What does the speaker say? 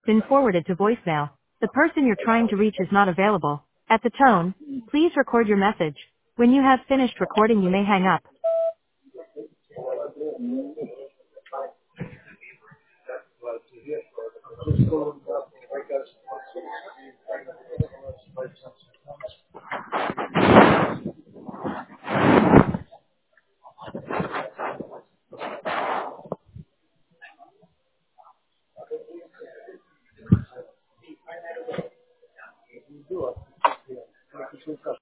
been forwarded to voicemail. The person you're trying to reach is not available. At the tone, please record your message. When you have finished recording, you may hang up.